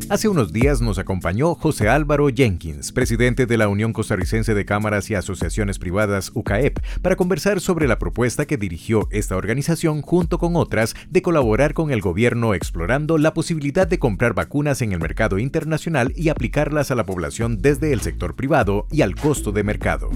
Hace unos días nos acompañó José Álvaro Jenkins, presidente de la Unión Costarricense de Cámaras y Asociaciones Privadas, UCAEP, para conversar sobre la propuesta que dirigió esta organización junto con otras de colaborar con el gobierno explorando la posibilidad de comprar vacunas en el mercado internacional y aplicarlas a la población desde el sector privado y al costo de mercado.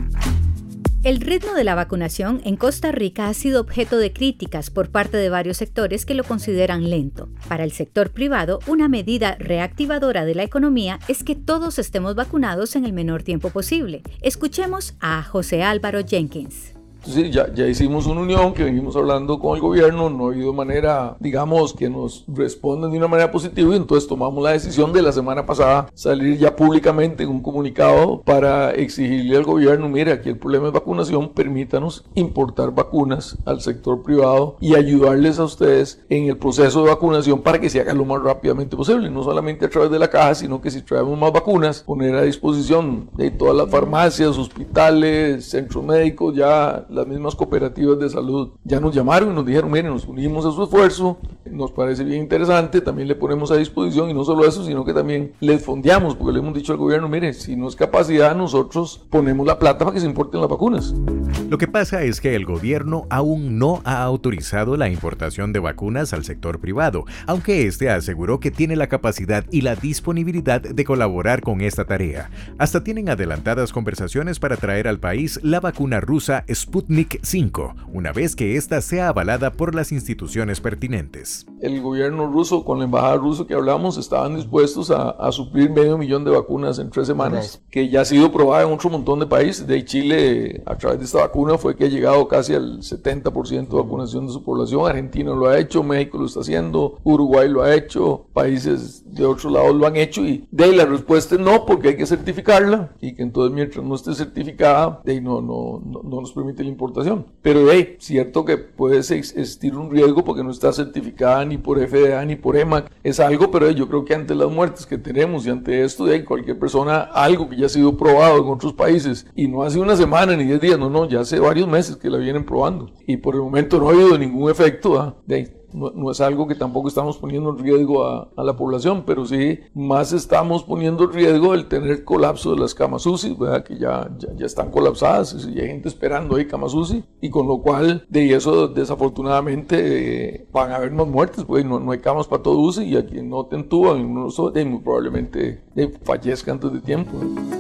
El ritmo de la vacunación en Costa Rica ha sido objeto de críticas por parte de varios sectores que lo consideran lento. Para el sector privado, una medida reactivadora de la economía es que todos estemos vacunados en el menor tiempo posible. Escuchemos a José Álvaro Jenkins. Sí, ya hicimos una unión que venimos hablando con el gobierno, no ha habido manera, digamos, que nos respondan de una manera positiva y entonces tomamos la decisión de la semana pasada salir ya públicamente en un comunicado para exigirle al gobierno, mire, aquí el problema es vacunación, permítanos importar vacunas al sector privado y ayudarles a ustedes en el proceso de vacunación para que se haga lo más rápidamente posible, no solamente a través de la caja, sino que si traemos más vacunas, poner a disposición de todas las farmacias, hospitales, centros médicos, ya las mismas cooperativas de salud ya nos llamaron y nos dijeron, miren, nos unimos a su esfuerzo, nos parece bien interesante, también le ponemos a disposición y no solo eso, sino que también les fondeamos, porque le hemos dicho al gobierno, mire, si no es capacidad, nosotros ponemos la plata para que se importen las vacunas. Lo que pasa es que el gobierno aún no ha autorizado la importación de vacunas al sector privado, aunque este aseguró que tiene la capacidad y la disponibilidad de colaborar con esta tarea. Hasta tienen adelantadas conversaciones para traer al país la vacuna rusa Sputnik 5, una vez que ésta sea avalada por las instituciones pertinentes. El gobierno ruso, con la embajada rusa que hablamos, estaban dispuestos a suplir 500,000 de vacunas en 3 semanas, que ya ha sido probada en otro montón de países. De Chile, a través de esta vacuna, fue que ha llegado casi al 70% de vacunación de su población. Argentina lo ha hecho, México lo está haciendo, Uruguay lo ha hecho, países de otros lados lo han hecho y de ahí la respuesta es no, porque hay que certificarla y que entonces mientras no esté certificada, de ahí no nos permite la importación. Pero de cierto que puede existir un riesgo porque no está certificada ni por FDA ni por EMA, es algo, pero yo creo que ante las muertes que tenemos y ante esto, de ahí cualquier persona, algo que ya ha sido probado en otros países y no hace una semana ni 10 días, no, ya hace varios meses que la vienen probando y por el momento no ha habido ningún efecto, de ahí. No es algo que tampoco estamos poniendo en riesgo a la población, pero sí más estamos poniendo en riesgo el tener colapso de las camas UCI, ¿verdad? Que ya están colapsadas y hay gente esperando ahí camas UCI y con lo cual de eso desafortunadamente van a haber más muertes, pues no hay camas para todo UCI y a quien no te entuban, muy probablemente fallezca antes de tiempo.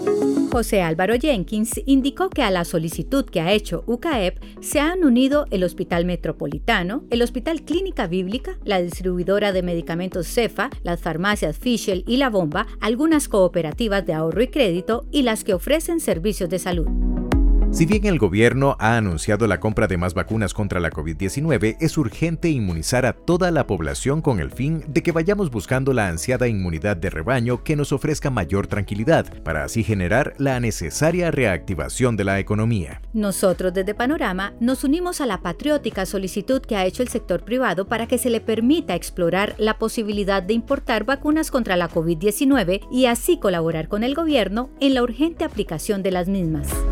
José Álvaro Jenkins indicó que a la solicitud que ha hecho UCAEP se han unido el Hospital Metropolitano, el Hospital Clínica Bíblica, la distribuidora de medicamentos Cefa, las farmacias Fischl y La Bomba, algunas cooperativas de ahorro y crédito y las que ofrecen servicios de salud. Si bien el gobierno ha anunciado la compra de más vacunas contra la COVID-19, es urgente inmunizar a toda la población con el fin de que vayamos buscando la ansiada inmunidad de rebaño que nos ofrezca mayor tranquilidad, para así generar la necesaria reactivación de la economía. Nosotros desde Panorama nos unimos a la patriótica solicitud que ha hecho el sector privado para que se le permita explorar la posibilidad de importar vacunas contra la COVID-19 y así colaborar con el gobierno en la urgente aplicación de las mismas.